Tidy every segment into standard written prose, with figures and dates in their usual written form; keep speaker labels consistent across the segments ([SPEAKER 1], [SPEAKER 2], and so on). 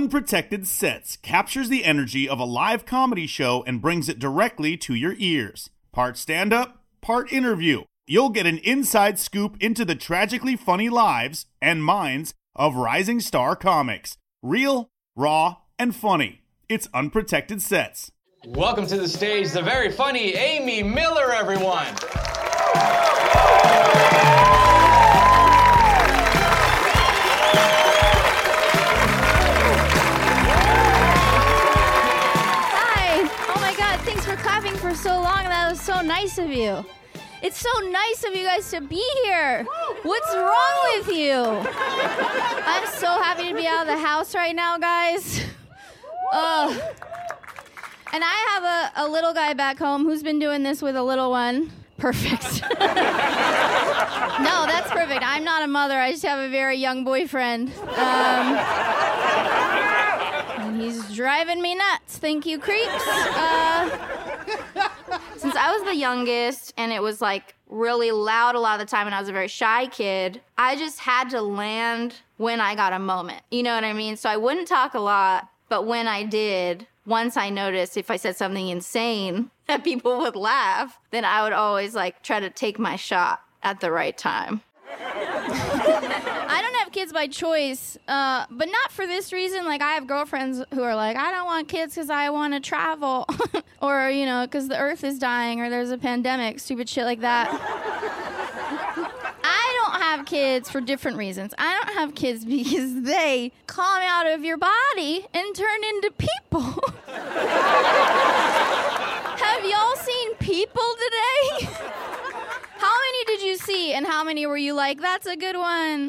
[SPEAKER 1] Unprotected Sets captures the energy of a live comedy show and brings it directly to your ears. Part stand-up, part interview. You'll get an inside scoop into the tragically funny lives and minds of rising star comics. Real, raw, and funny. It's Unprotected Sets.
[SPEAKER 2] Welcome to the stage, the very funny Amy Miller, everyone.
[SPEAKER 3] For so long. That was so nice of you. It's so nice of you guys to be here. What's wrong with you? I'm so happy to be out of the house right now, guys. And I have a little guy back home who's been doing this with a little one. Perfect. No, that's perfect. I'm not a mother. I just have a very young boyfriend. And he's driving me nuts. Thank you, creeps. Since I was the youngest and it was like really loud a lot of the time and I was a very shy kid, I just had to land when I got a moment. You know what I mean? So I wouldn't talk a lot, but when I did, once I noticed if I said something insane that people would laugh, then I would always like try to take my shot at the right time. I don't have kids by choice, but not for this reason. Like, I have girlfriends who are like, I don't want kids because I want to travel. Or, you know, because the earth is dying or there's a pandemic, stupid shit like that. I don't have kids for different reasons. I don't have kids because they come out of your body and turn into people. Have y'all seen people today? How many did you see, and how many were you like, that's a good one?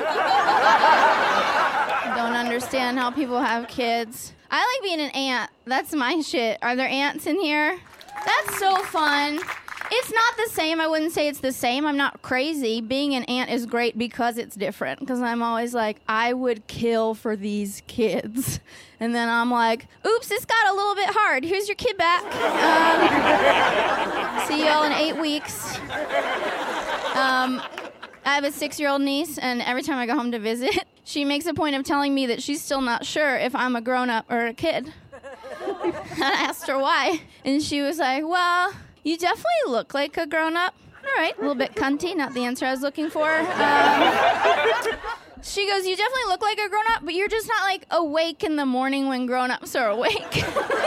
[SPEAKER 3] Don't understand how people have kids. I like being an aunt. That's my shit. Are there ants in here? That's so fun. It's not the same. I wouldn't say it's the same. I'm not crazy. Being an aunt is great because it's different. Because I'm always like, I would kill for these kids. And then I'm like, oops, this got a little bit hard. Here's your kid back. See y'all in 8 weeks. I have a 6-year-old niece, and every time I go home to visit, she makes a point of telling me that she's still not sure if I'm a grown-up or a kid. And I asked her why. And she was like, well, you definitely look like a grown-up. All right, a little bit cunty, not the answer I was looking for. She goes, you definitely look like a grown-up, but you're just not, like, awake in the morning when grown-ups are awake.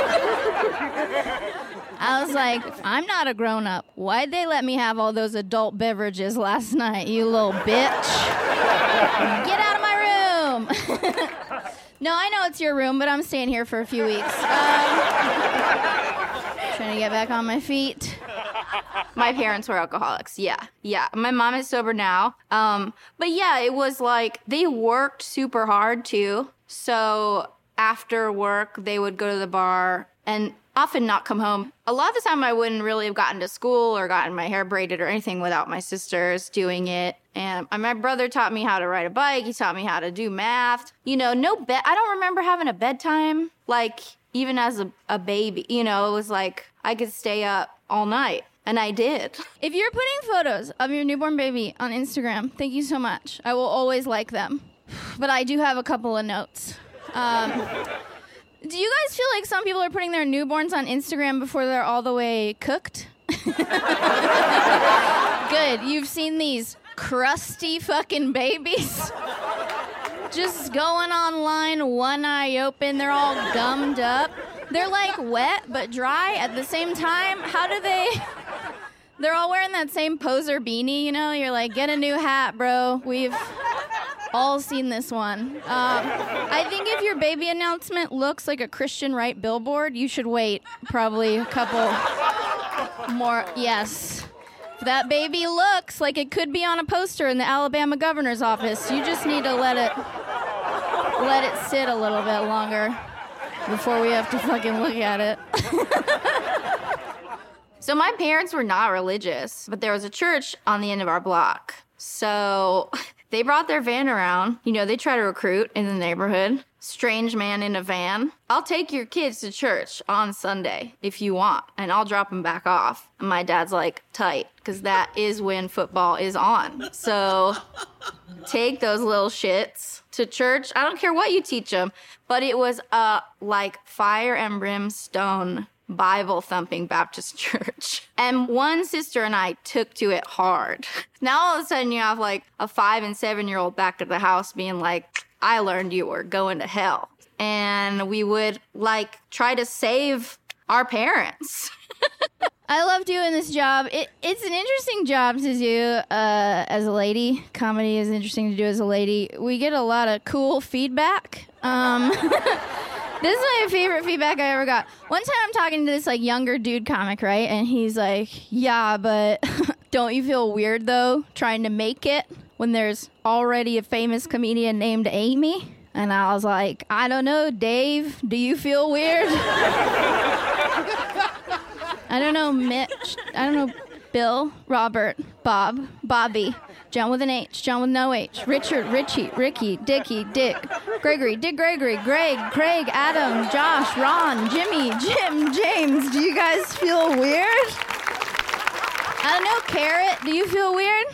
[SPEAKER 3] I was like, I'm not a grown-up. Why'd they let me have all those adult beverages last night, you little bitch? Get out of my room. No, I know it's your room, but I'm staying here for a few weeks. Trying to get back on my feet. My parents were alcoholics. Yeah. My mom is sober now. But yeah, it was like they worked super hard too. So after work, they would go to the bar and often not come home. A lot of the time I wouldn't really have gotten to school or gotten my hair braided or anything without my sisters doing it. And my brother taught me how to ride a bike. He taught me how to do math. You know, I don't remember having a bedtime, like even as a baby. You know, it was like I could stay up all night. And I did. If you're putting photos of your newborn baby on Instagram, thank you so much. I will always like them. But I do have a couple of notes. Do you guys feel like some people are putting their newborns on Instagram before they're all the way cooked? Good. You've seen these crusty fucking babies? Just going online, one eye open. They're all gummed up. They're like wet but dry at the same time. How do they... They're all wearing that same poser beanie, you know? You're like, get a new hat, bro. We've all seen this one. I think if your baby announcement looks like a Christian right billboard, you should wait probably a couple more. Yes. If that baby looks like it could be on a poster in the Alabama governor's office, you just need to let it sit a little bit longer before we have to fucking look at it. So my parents were not religious, but there was a church on the end of our block. So they brought their van around. You know, they try to recruit in the neighborhood. Strange man in a van. I'll take your kids to church on Sunday if you want, and I'll drop them back off. And my dad's like, tight, because that is when football is on. So take those little shits to church. I don't care what you teach them, but it was like fire and brimstone Bible thumping Baptist church. And one sister and I took to it hard. Now all of a sudden you have like a 5 and 7-year-old back at the house being like, I learned you were going to hell. And we would like try to save our parents.
[SPEAKER 4] I love doing this job. It's an interesting job to do as a lady. Comedy is interesting to do as a lady. We get a lot of cool feedback. This is my favorite feedback I ever got. One time I'm talking to this like younger dude comic, right? And he's like, yeah, but don't you feel weird though, trying to make it when there's already a famous comedian named Amy? And I was like, I don't know, Dave, do you feel weird? I don't know, Mitch. I don't know, Bill, Robert, Bob, Bobby, John with an H, John with no H, Richard, Richie, Ricky, Dickie, Dick, Gregory, Dick Gregory, Greg, Craig, Adam, Josh, Ron, Jimmy, Jim, James. Do you guys feel weird? I don't know, Carrot, do you feel weird?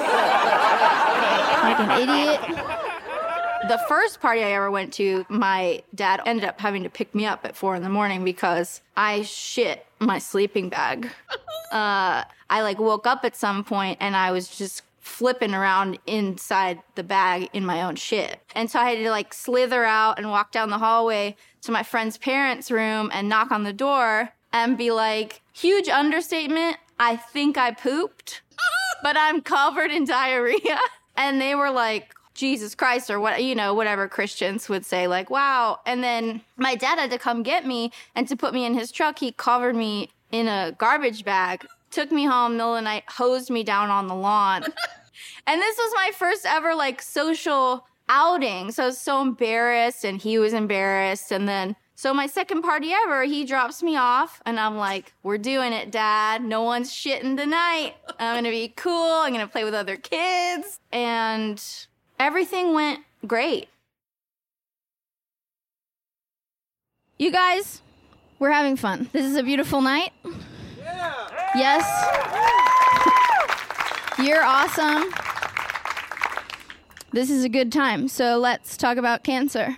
[SPEAKER 4] Like an idiot.
[SPEAKER 3] The first party I ever went to, my dad ended up having to pick me up at 4 a.m. because I shit my sleeping bag. I like woke up at some point and I was just flipping around inside the bag in my own shit. And so I had to like slither out and walk down the hallway to my friend's parents' room and knock on the door and be like, huge understatement, I think I pooped, but I'm covered in diarrhea. And they were like, Jesus Christ, or what, you know, whatever Christians would say, like, wow. And then my dad had to come get me, and to put me in his truck, he covered me in a garbage bag, took me home middle of the night, hosed me down on the lawn. And this was my first ever like social outing. So I was so embarrassed, and he was embarrassed. And then, so my second party ever, he drops me off, and I'm like, we're doing it, Dad. No one's shitting tonight. I'm going to be cool. I'm going to play with other kids. And everything went great.
[SPEAKER 4] You guys, we're having fun. This is a beautiful night. Yeah. Yes. You're awesome. This is a good time. So let's talk about cancer.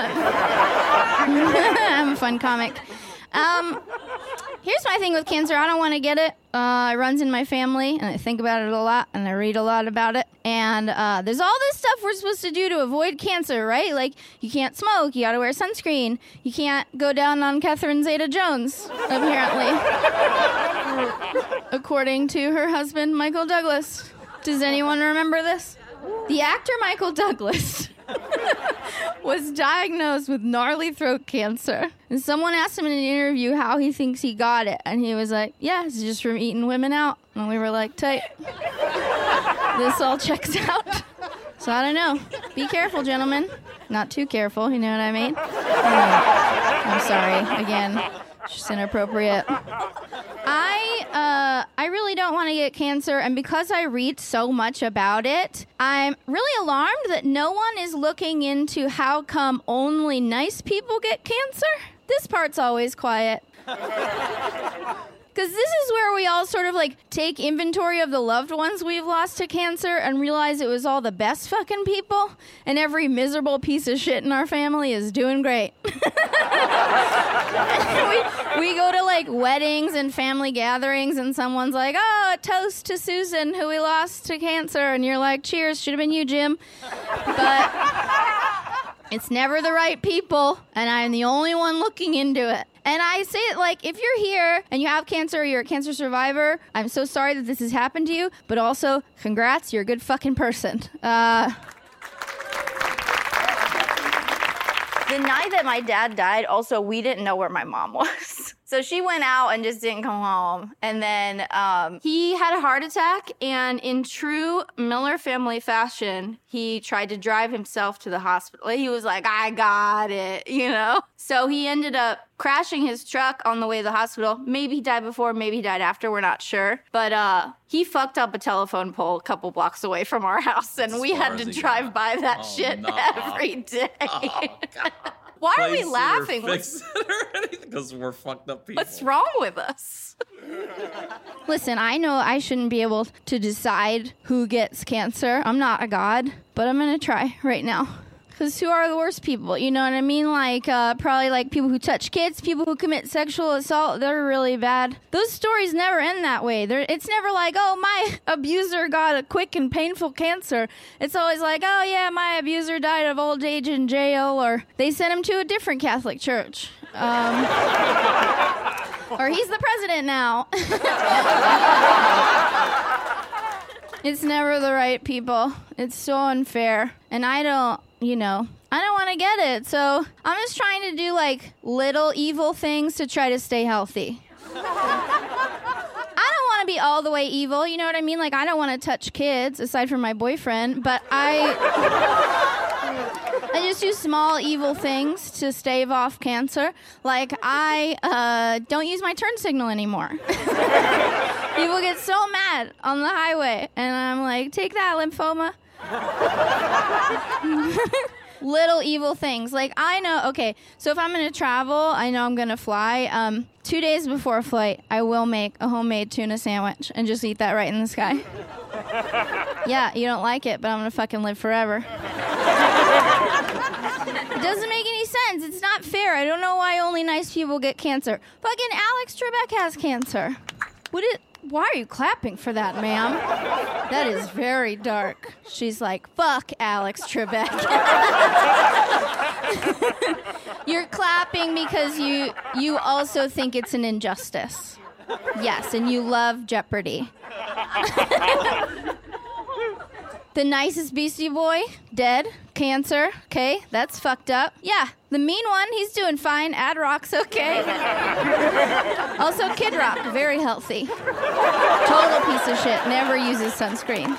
[SPEAKER 4] I'm a fun comic. Here's my thing with cancer. I don't want to get it. It runs in my family, and I think about it a lot, and I read a lot about it. And there's all this stuff we're supposed to do to avoid cancer, right? Like, you can't smoke, you gotta wear sunscreen, you can't go down on Catherine Zeta-Jones, apparently. According to her husband, Michael Douglas. Does anyone remember this? The actor Michael Douglas was diagnosed with gnarly throat cancer. And someone asked him in an interview how he thinks he got it. And he was like, yeah, it's just from eating women out. And we were like, tight. This all checks out. So I don't know. Be careful, gentlemen. Not too careful, you know what I mean? I'm sorry. Again, just inappropriate. I really don't want to get cancer, and because I read so much about it, I'm really alarmed that no one is looking into how come only nice people get cancer. This part's always quiet. Because this is where we all sort of like take inventory of the loved ones we've lost to cancer and realize it was all the best fucking people, and every miserable piece of shit in our family is doing great. we go to like weddings and family gatherings, and someone's like, oh, a toast to Susan, who we lost to cancer. And you're like, cheers, should have been you, Jim. But it's never the right people, and I'm the only one looking into it. And I say it like, if you're here and you have cancer or you're a cancer survivor, I'm so sorry that this has happened to you, but also, congrats, you're a good fucking person.
[SPEAKER 3] The night that my dad died, also, we didn't know where my mom was. So she went out and just didn't come home. And then he had a heart attack, and in true Miller family fashion, he tried to drive himself to the hospital. He was like, I got it, you know? So he ended up crashing his truck on the way to the hospital. Maybe he died before, maybe he died after, we're not sure. But he fucked up a telephone pole a couple blocks away from our house, and we had to drive by that shit every day.
[SPEAKER 5] Oh, God.
[SPEAKER 3] Why are we laughing?
[SPEAKER 5] Because we're fucked up people.
[SPEAKER 3] What's wrong with us?
[SPEAKER 4] Listen, I know I shouldn't be able to decide who gets cancer. I'm not a god, but I'm going to try right now. Because who are the worst people? You know what I mean? Like, probably like people who touch kids, people who commit sexual assault. They're really bad. Those stories never end that way. It's never like, oh, my abuser got a quick and painful cancer. It's always like, oh, yeah, my abuser died of old age in jail, or they sent him to a different Catholic church. Or he's the president now. It's never the right people. It's so unfair. And I don't want to get it. So I'm just trying to do like little evil things to try to stay healthy. I don't want to be all the way evil. You know what I mean? Like, I don't want to touch kids aside from my boyfriend, but I just do small evil things to stave off cancer. Like, I don't use my turn signal anymore. People get so mad on the highway, and I'm like, take that, lymphoma. Little evil things. Like, I know, okay, so if I'm going to travel, I know I'm going to fly. 2 days before a flight, I will make a homemade tuna sandwich and just eat that right in the sky. Yeah, you don't like it, but I'm going to fucking live forever. It doesn't make any sense. It's not fair. I don't know why only nice people get cancer. Fucking Alex Trebek has cancer. Why are you clapping for that, ma'am? That is very dark. She's like, fuck Alex Trebek. You're clapping because you also think it's an injustice. Yes, and you love Jeopardy. The nicest Beastie Boy, dead, cancer, okay, that's fucked up. Yeah, the mean one, he's doing fine, Ad Rock's okay. Also Kid Rock, very healthy. Total piece of shit, never uses sunscreen.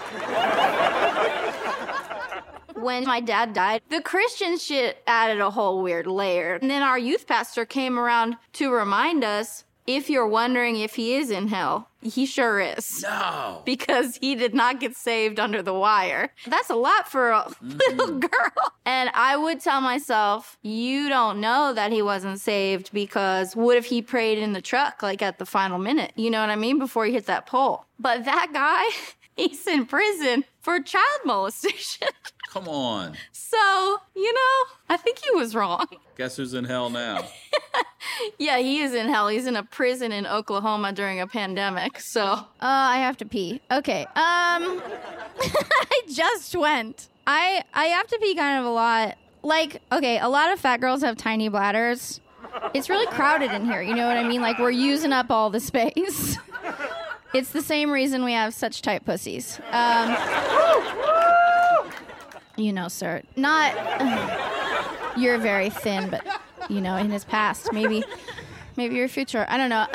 [SPEAKER 4] When my dad died, the Christian shit added a whole weird layer. And then our youth pastor came around to remind us, if you're wondering if he is in hell, he sure is.
[SPEAKER 5] No.
[SPEAKER 3] Because he did not get saved under the wire. That's a lot for a little girl. And I would tell myself, you don't know that he wasn't saved, because what if he prayed in the truck, like at the final minute? You know what I mean? Before he hit that pole. But that guy, he's in prison for child molestation.
[SPEAKER 5] Come on.
[SPEAKER 3] So, I think he was wrong.
[SPEAKER 5] Guess who's in hell now?
[SPEAKER 3] Yeah, he is in hell. He's in a prison in Oklahoma during a pandemic, so.
[SPEAKER 4] I have to pee. Okay, I just went. I have to pee kind of a lot. Like, okay, a lot of fat girls have tiny bladders. It's really crowded in here, you know what I mean? Like, we're using up all the space. It's the same reason we have such tight pussies. Sir, not, you're very thin, but, in his past, maybe your future, I don't know.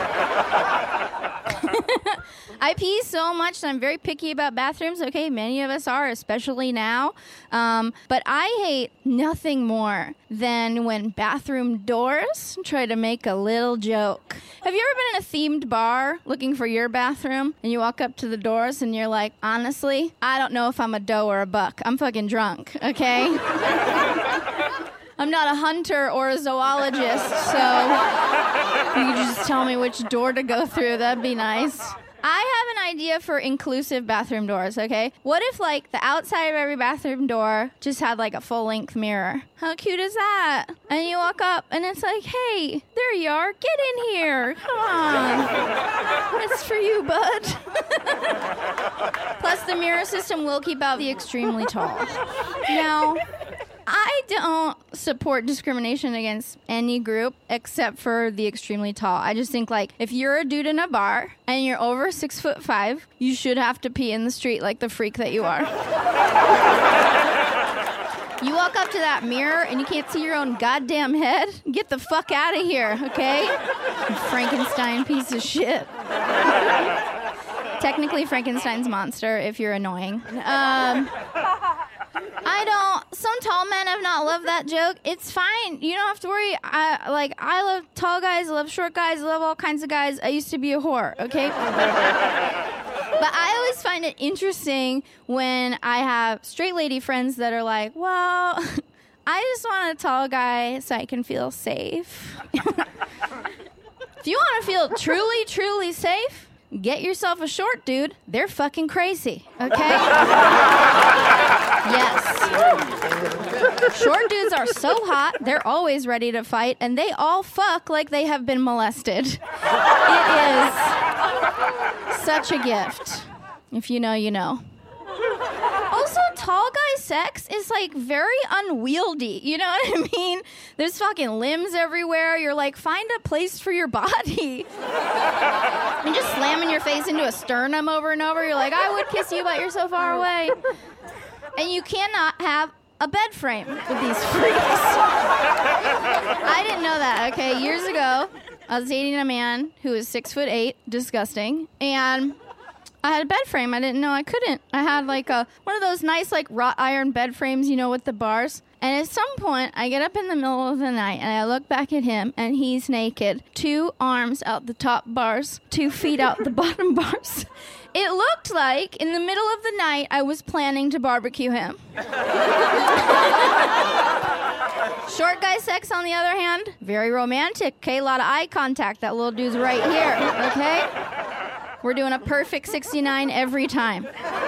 [SPEAKER 4] I pee so much that I'm very picky about bathrooms, okay? Many of us are, especially now. But I hate nothing more than when bathroom doors try to make a little joke. Have you ever been in a themed bar looking for your bathroom, and you walk up to the doors and you're like, honestly, I don't know if I'm a doe or a buck. I'm fucking drunk, okay? I'm not a hunter or a zoologist, so you can just tell me which door to go through. That'd be nice. I have an idea for inclusive bathroom doors, okay? What if, like, the outside of every bathroom door just had, like, a full-length mirror? How cute is that? And you walk up, and it's like, hey, there you are. Get in here. Come on. It's for you, bud. Plus, the mirror system will keep out the extremely tall. Now, I don't support discrimination against any group except for the extremely tall. I just think, like, if you're a dude in a bar and you're over 6'5", you should have to pee in the street like the freak that you are. You walk up to that mirror and you can't see your own goddamn head? Get the fuck out of here, okay? You Frankenstein piece of shit. Technically Frankenstein's monster if you're annoying. Some tall men have not loved that joke. It's fine. You don't have to worry. I love tall guys, I love short guys, I love all kinds of guys. I used to be a whore, okay? But I always find it interesting when I have straight lady friends that are like, well, I just want a tall guy so I can feel safe. If you want to feel truly, truly safe, get yourself a short dude. They're fucking crazy, okay? Yes. Short dudes are so hot, they're always ready to fight, and they all fuck like they have been molested. It is such a gift. If you know, you know. Also, tall guy sex is, like, very unwieldy. You know what I mean? There's fucking limbs everywhere. You're like, find a place for your body. You're just slamming your face into a sternum over and over. You're like, I would kiss you, but you're so far away. And you cannot have a bed frame with these freaks. I didn't know that, okay? Years ago, I was dating a man who was 6'8", disgusting, and I had a bed frame. I didn't know I couldn't. I had like one of those nice like wrought iron bed frames, you know, with the bars. And at some point, I get up in the middle of the night and I look back at him and he's naked. 2 arms out the top bars, 2 feet out the bottom bars. It looked like in the middle of the night I was planning to barbecue him. Short guy sex, on the other hand, very romantic. Okay, a lot of eye contact. That little dude's right here. Okay? We're doing a perfect 69 every time.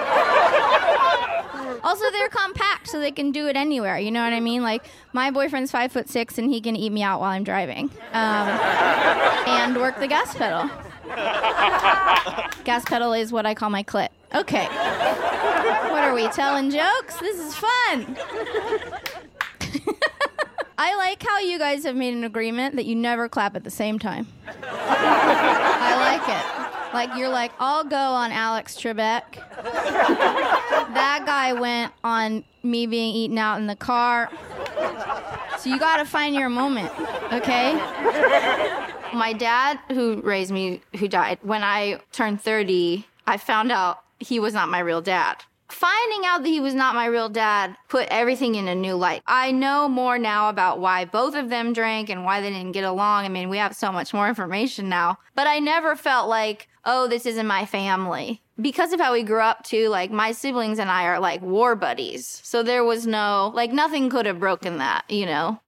[SPEAKER 4] Also, they're compact, so they can do it anywhere. You know what I mean? Like, my boyfriend's 5'6", and he can eat me out while I'm driving. And work the gas pedal. Gas pedal is what I call my clit. Okay. What are we, telling jokes? This is fun. I like how you guys have made an agreement that you never clap at the same time. I like it. Like, you're like, I'll go on Alex Trebek. That guy went on me being eaten out in the car. So you gotta find your moment, okay?
[SPEAKER 3] My dad, who raised me, who died, when I turned 30, I found out he was not my real dad. Finding out that he was not my real dad put everything in a new light. I know more now about why both of them drank and why they didn't get along. I mean, we have so much more information now. But I never felt like, oh, this isn't my family. Because of how we grew up, too, like, my siblings and I are, like, war buddies. So there was no, like, nothing could have broken that, you know?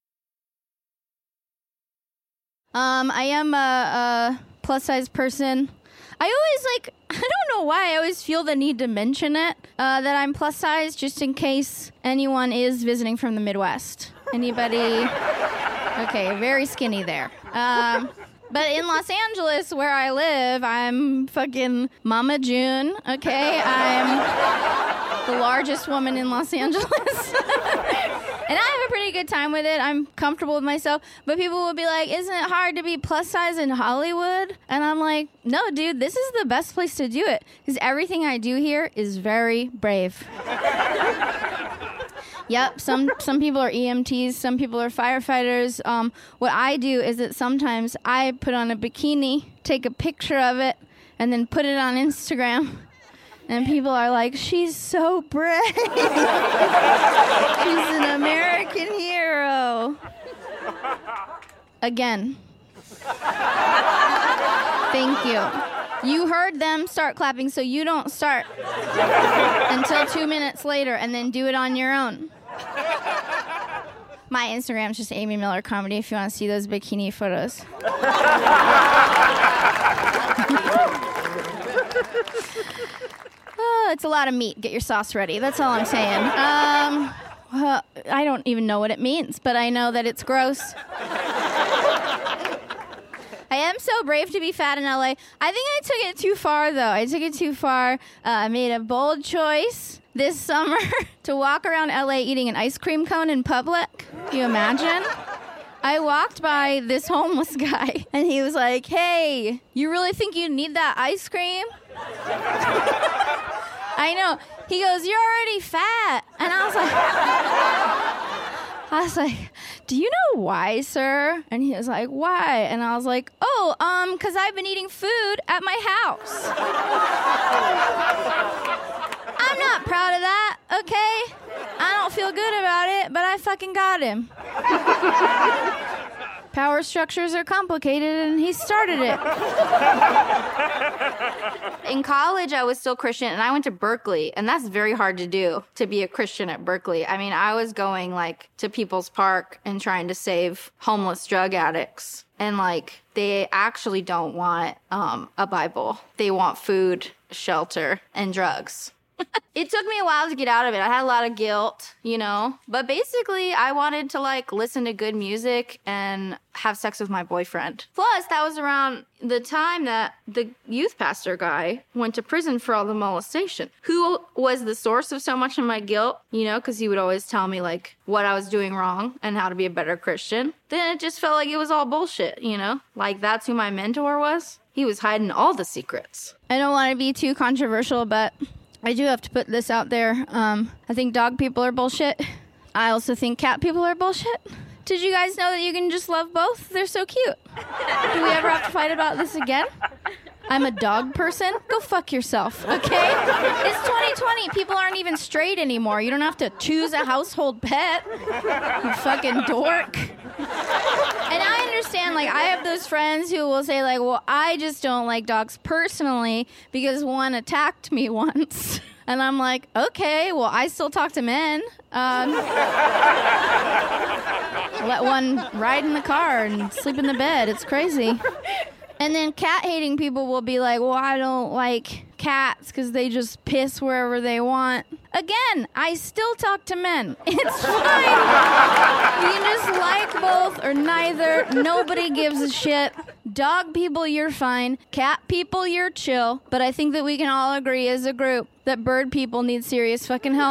[SPEAKER 4] I am a plus-size person. I always, like, I don't know why, I always feel the need to mention it, that I'm plus-size, just in case anyone is visiting from the Midwest. Anybody? Okay, very skinny there. But in Los Angeles, where I live, I'm fucking Mama June, okay? I'm the largest woman in Los Angeles. And I have a pretty good time with it. I'm comfortable with myself. But people will be like, isn't it hard to be plus size in Hollywood? And I'm like, no, dude, this is the best place to do it. Because everything I do here is very brave. Yep, some people are EMTs, some people are firefighters. What I do is that sometimes I put on a bikini, take a picture of it, and then put it on Instagram. And people are like, she's so brave. She's an American hero. Again. Thank you. You heard them start clapping, so you don't start until 2 minutes later, and then do it on your own. My Instagram's just Amy Miller Comedy if you want to see those bikini photos. Oh, it's a lot of meat. Get your sauce ready. That's all I'm saying. Well, I don't even know what it means, but I know that it's gross. I am so brave to be fat in LA. I think I took it too far, though. I took it too far. I made a bold choice this summer to walk around LA eating an ice cream cone in public. Can you imagine? I walked by this homeless guy, and he was like, hey, you really think you need that ice cream? I know. He goes, you're already fat. And I was like, I was like, do you know why, sir? And he was like, why? And I was like, because I've been eating food at my house. I'm not proud of that, okay? I don't feel good about it, but I fucking got him. Power structures are complicated, and he started it.
[SPEAKER 3] In college, I was still Christian, and I went to Berkeley, and that's very hard to do, to be a Christian at Berkeley. I mean, I was going, like, to People's Park and trying to save homeless drug addicts. And, like, they actually don't want a Bible. They want food, shelter, and drugs. It took me a while to get out of it. I had a lot of guilt, you know? But basically, I wanted to, like, listen to good music and have sex with my boyfriend. Plus, that was around the time that the youth pastor guy went to prison for all the molestation. Who was the source of so much of my guilt, you know? Because he would always tell me, like, what I was doing wrong and how to be a better Christian. Then it just felt like it was all bullshit, you know? Like, that's who my mentor was. He was hiding all the secrets.
[SPEAKER 4] I don't want to be too controversial, but I do have to put this out there. I think dog people are bullshit. I also think cat people are bullshit. Did you guys know that you can just love both? They're so cute. Do we ever have to fight about this again? I'm a dog person. Go fuck yourself, okay? It's 2020. People aren't even straight anymore. You don't have to choose a household pet. You fucking dork. And I understand, like, I have those friends who will say, like, well, I just don't like dogs personally because one attacked me once. And I'm like, okay, well, I still talk to men. Let one ride in the car and sleep in the bed. It's crazy. And then cat-hating people will be like, well, I don't like cats because they just piss wherever they want. Again, I still talk to men. It's fine. You can just like both or neither. Nobody gives a shit. Dog people, you're fine. Cat people, you're chill. But I think that we can all agree as a group that bird people need serious fucking help.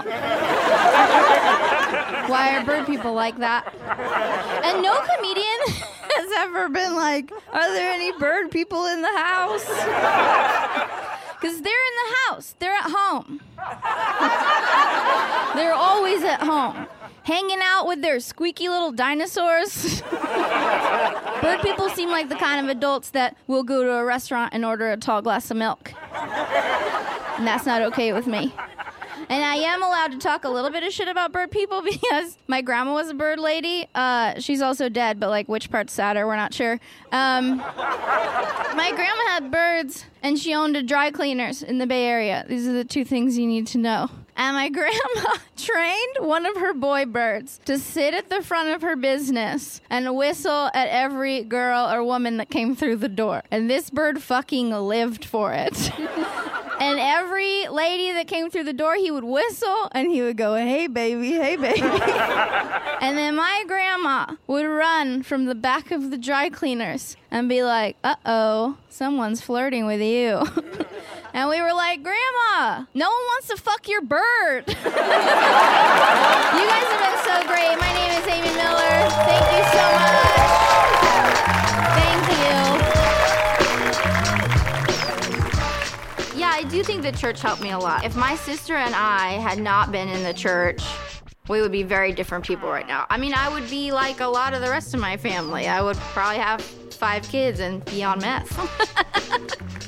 [SPEAKER 4] Why are bird people like that? And no comedian has ever been like, are there any bird people in the house? Because they're in the house. They're at home. They're always at home, hanging out with their squeaky little dinosaurs. Bird people seem like the kind of adults that will go to a restaurant and order a tall glass of milk. And that's not okay with me. And I am allowed to talk a little bit of shit about bird people because my grandma was a bird lady. She's also dead, but, like, which part's sadder, we're not sure. My grandma had birds, and she owned a dry cleaners in the Bay Area. These are the two things you need to know. And my grandma trained one of her boy birds to sit at the front of her business and whistle at every girl or woman that came through the door. And this bird fucking lived for it. And every lady that came through the door, he would whistle, and he would go, hey, baby, hey, baby. And then my grandma would run from the back of the dry cleaners and be like, uh-oh, someone's flirting with you. And we were like, Grandma, no one wants to fuck your bird. You guys have been so great. My name is Amy Miller. Thank you so much. Thank you.
[SPEAKER 3] Yeah, I do think the church helped me a lot. If my sister and I had not been in the church, we would be very different people right now. I mean, I would be like a lot of the rest of my family. I would probably have 5 kids and be on meth.